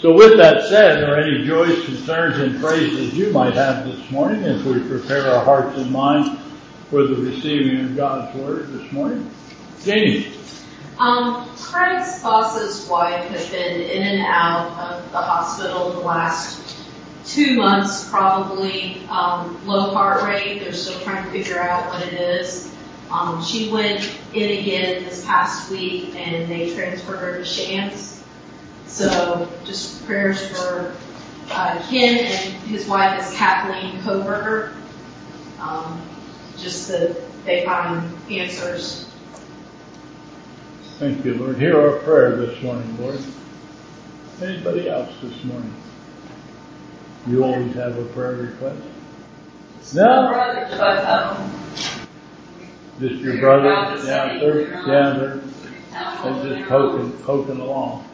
So with that said, are any joys, concerns, and praises you might have this morning as we prepare our hearts and minds for the receiving of God's Word this morning? Janie. Craig's boss's wife has been in and out of the hospital the last 2 months, probably. Low heart rate. They're still trying to figure out what it is. She went in again this past week, and they transferred her to Shands. So just prayers for Ken, and his wife is Kathleen Coburger. Just that they find answers. Thank you, Lord. Hear our prayer this morning, Lord. Anybody else this morning? You always have a prayer request? No? Brothers both home. Just your brother? Yeah, they're just poking along.